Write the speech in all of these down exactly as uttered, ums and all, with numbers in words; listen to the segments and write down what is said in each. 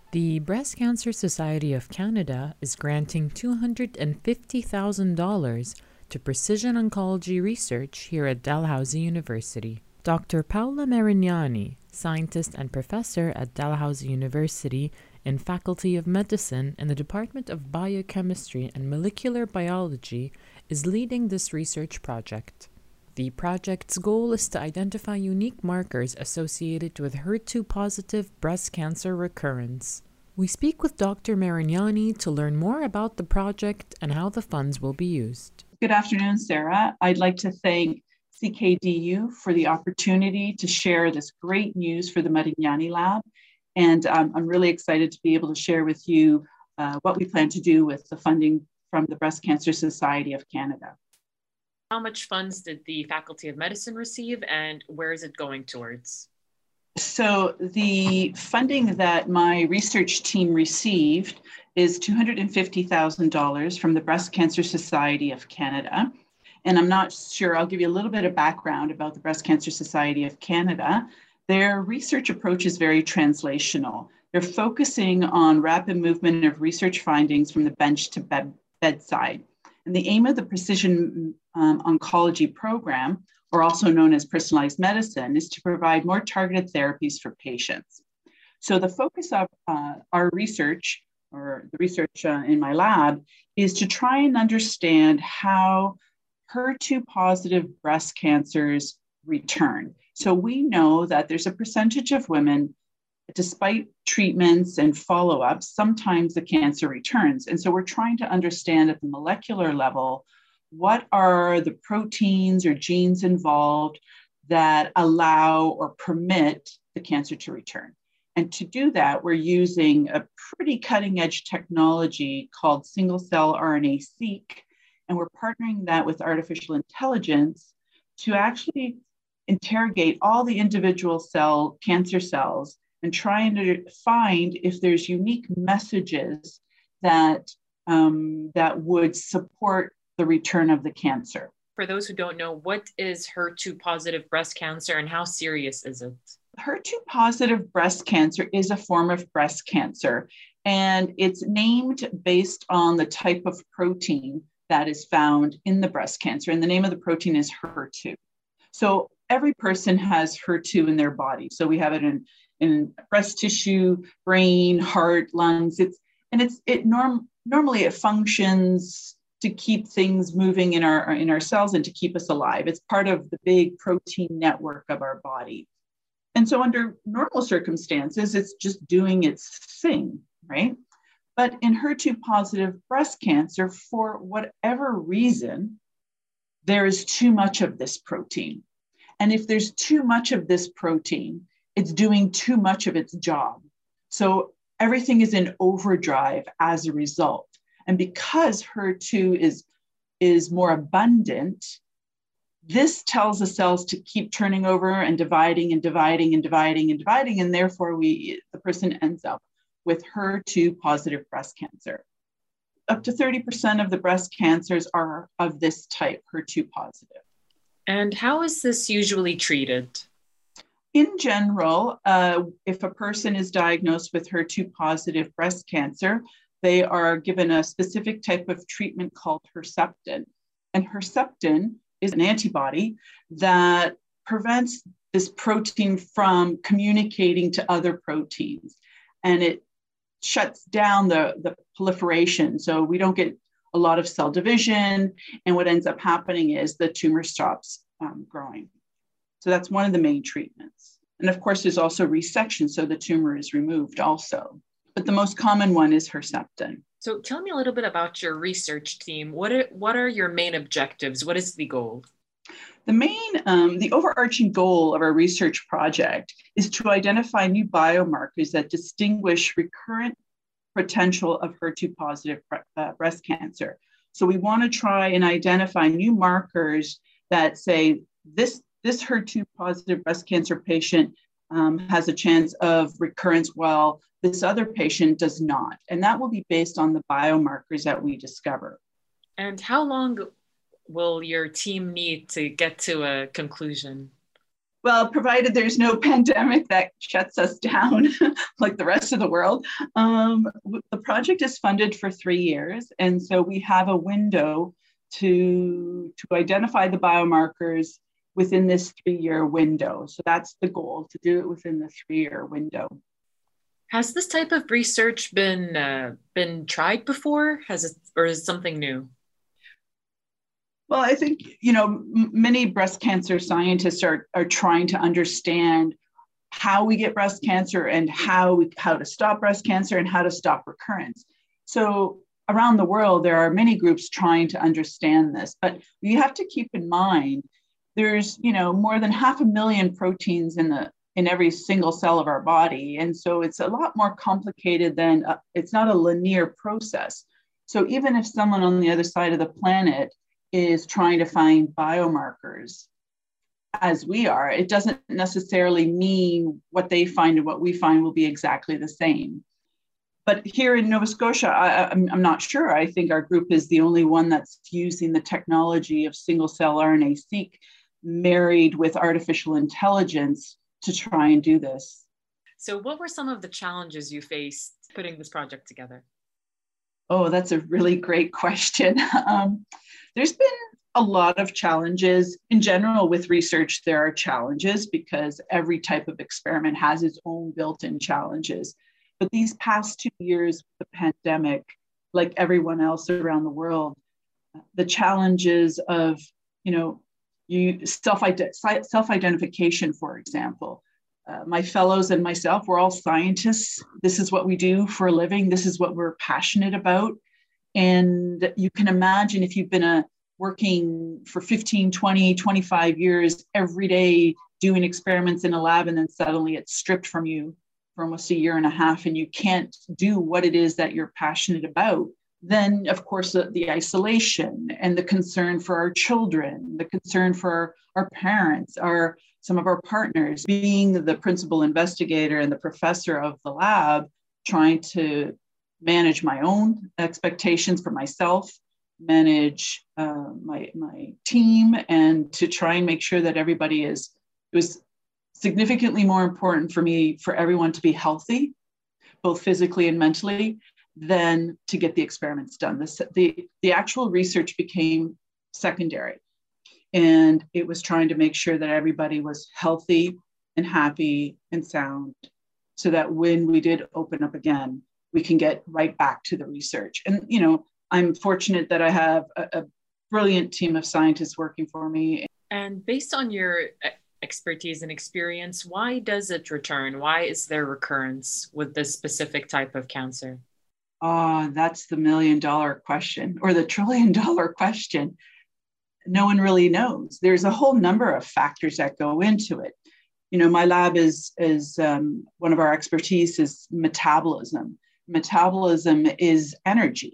The Breast Cancer Society of Canada is granting two hundred fifty thousand dollars to precision oncology research here at Dalhousie University. Doctor Paola Marignani, scientist and professor at Dalhousie University in Faculty of Medicine in the Department of Biochemistry and Molecular Biology, is leading this research project. The project's goal is to identify unique markers associated with H E R two positive breast cancer recurrence. We speak with Doctor Marignani to learn more about the project and how the funds will be used. Good afternoon, Sarah. I'd like to thank C K D U for the opportunity to share this great news for the Marignani Lab. And um, I'm really excited to be able to share with you uh, what we plan to do with the funding from the Breast Cancer Society of Canada. How much funds did the Faculty of Medicine receive, and where is it going towards? So the funding that my research team received is two hundred fifty thousand dollars from the Breast Cancer Society of Canada. And I'm not sure, I'll give you a little bit of background about the Breast Cancer Society of Canada. Their research approach is very translational. They're focusing on rapid movement of research findings from the bench to bed bedside. And the aim of the Precision um, Oncology Program, or also known as personalized medicine, is to provide more targeted therapies for patients. So the focus of uh, our research, or the research uh, in my lab, is to try and understand how H E R two positive breast cancers return. So we know that there's a percentage of women, despite treatments and follow-ups, sometimes the cancer returns. And so we're trying to understand at the molecular level, what are the proteins or genes involved that allow or permit the cancer to return? And to do that, we're using a pretty cutting-edge technology called single-cell R N A-seq, and we're partnering that with artificial intelligence to actually interrogate all the individual cell cancer cells and trying to find if there's unique messages that, um, that would support the return of the cancer. For those who don't know, what is H E R two positive breast cancer and how serious is it? H E R two positive breast cancer is a form of breast cancer, and it's named based on the type of protein that is found in the breast cancer. And the name of the protein is H E R two. So every person has H E R two in their body. So we have it in in breast tissue, brain, heart, lungs. It's and it's it norm normally it functions to keep things moving in our in our cells and to keep us alive. It's part of the big protein network of our body. And so under normal circumstances, it's just doing its thing, right? But in H E R two positive breast cancer, for whatever reason, there is too much of this protein. And if there's too much of this protein, it's doing too much of its job. So everything is in overdrive as a result. And because H E R two is, is more abundant, this tells the cells to keep turning over and dividing and dividing and dividing and dividing. And therefore, we the person ends up with H E R two positive breast cancer. Up to thirty percent of the breast cancers are of this type, H E R two positive. And how is this usually treated? In general, uh, if a person is diagnosed with H E R two positive breast cancer, they are given a specific type of treatment called Herceptin. And Herceptin is an antibody that prevents this protein from communicating to other proteins. And it shuts down the, the proliferation. So we don't get a lot of cell division. And what ends up happening is the tumor stops um, growing. So that's one of the main treatments. And of course, there's also resection, so the tumor is removed also. But the most common one is Herceptin. So tell me a little bit about your research team. What are, what are your main objectives? What is the goal? The main, um, the overarching goal of our research project is to identify new biomarkers that distinguish recurrent potential of H E R two positive uh, breast cancer. So we want to try and identify new markers that say this, this H E R two positive breast cancer patient um, has a chance of recurrence while this other patient does not. And that will be based on the biomarkers that we discover. And how long will your team need to get to a conclusion? Well, provided there's no pandemic that shuts us down like the rest of the world. Um, the project is funded for three years. And so we have a window to, to identify the biomarkers within this three-year window. So that's the goal, to do it within the three-year window. Has this type of research been uh, been tried before? Has it, or is it something new? Well, I think, you know, m- many breast cancer scientists are, are trying to understand how we get breast cancer and how, we, how to stop breast cancer and how to stop recurrence. So around the world, there are many groups trying to understand this, but you have to keep in mind, there's, you know, more than half a million proteins in the in every single cell of our body. And so it's a lot more complicated than, uh, it's not a linear process. So even if someone on the other side of the planet is trying to find biomarkers as we are, it doesn't necessarily mean what they find and what we find will be exactly the same. But here in Nova Scotia, I, I'm, I'm not sure. I think our group is the only one that's using the technology of single-cell R N A-seq married with artificial intelligence to try and do this. So what were some of the challenges you faced putting this project together? Oh, that's a really great question. Um, there's been a lot of challenges. In general, with research, there are challenges because every type of experiment has its own built-in challenges. But these past two years, the pandemic, like everyone else around the world, the challenges of, you know, you self self-identification, for example. Uh, my fellows and myself, we're all scientists. This is what we do for a living. This is what we're passionate about. And you can imagine if you've been a, working for fifteen, twenty, twenty-five years, every day doing experiments in a lab, and then suddenly it's stripped from you for almost a year and a half, and you can't do what it is that you're passionate about. Then, of course, the, the isolation and the concern for our children, the concern for our parents, our some of our partners. Being the principal investigator and the professor of the lab, trying to manage my own expectations for myself, manage uh, my, my team, and to try and make sure that everybody is, it was significantly more important for me for everyone to be healthy, both physically and mentally, than to get the experiments done. The, the, the actual research became secondary. And it was trying to make sure that everybody was healthy and happy and sound so that when we did open up again, we can get right back to the research. And, you know, I'm fortunate that I have a, a brilliant team of scientists working for me. And based on your expertise and experience, why does it return? Why is there recurrence with this specific type of cancer? Oh, that's the million dollar question, or the trillion dollar question. No one really knows. There's a whole number of factors that go into it. You know, my lab is, is um, one of our expertise is metabolism. Metabolism is energy.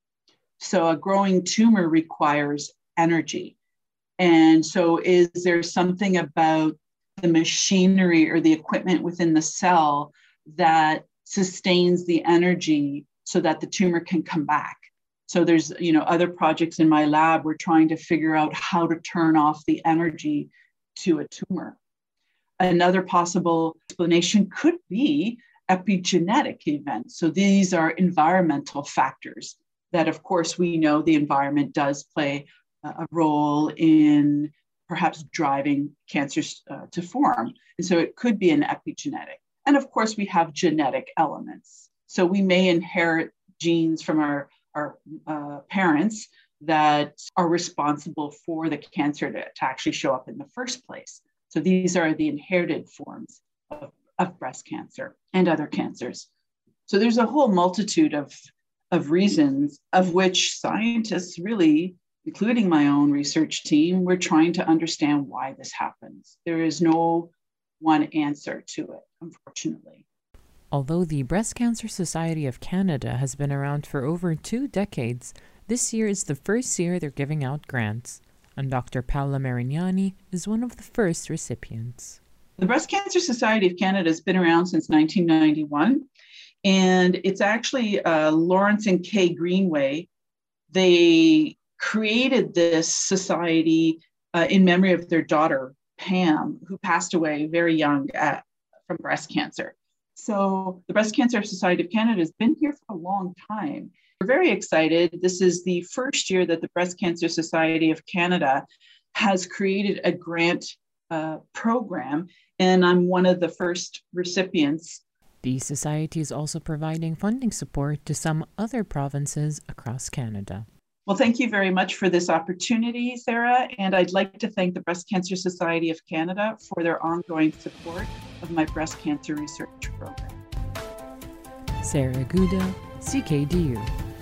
So a growing tumor requires energy. And so is there something about the machinery or the equipment within the cell that sustains the energy so that the tumor can come back? So there's, you know, other projects in my lab, we're trying to figure out how to turn off the energy to a tumor. Another possible explanation could be epigenetic events. So these are environmental factors that, of course, we know the environment does play a role in perhaps driving cancers uh, to form. And so it could be an epigenetic. And of course, we have genetic elements. So we may inherit genes from our our uh, parents that are responsible for the cancer to, to actually show up in the first place. So these are the inherited forms of, of breast cancer and other cancers. So there's a whole multitude of, of reasons of which scientists really, including my own research team, we're trying to understand why this happens. There is no one answer to it, unfortunately. Although the Breast Cancer Society of Canada has been around for over two decades, this year is the first year they're giving out grants, and Doctor Paola Marignani is one of the first recipients. The Breast Cancer Society of Canada has been around since nineteen ninety-one, and it's actually uh, Lawrence and Kay Greenway. They created this society uh, in memory of their daughter, Pam, who passed away very young at, from breast cancer. So the Breast Cancer Society of Canada has been here for a long time. We're very excited. This is the first year that the Breast Cancer Society of Canada has created a grant uh, program, and I'm one of the first recipients. The Society is also providing funding support to some other provinces across Canada. Well, thank you very much for this opportunity, Sarah, and I'd like to thank the Breast Cancer Society of Canada for their ongoing support of my breast cancer research program. Sarah Guda, C K D U.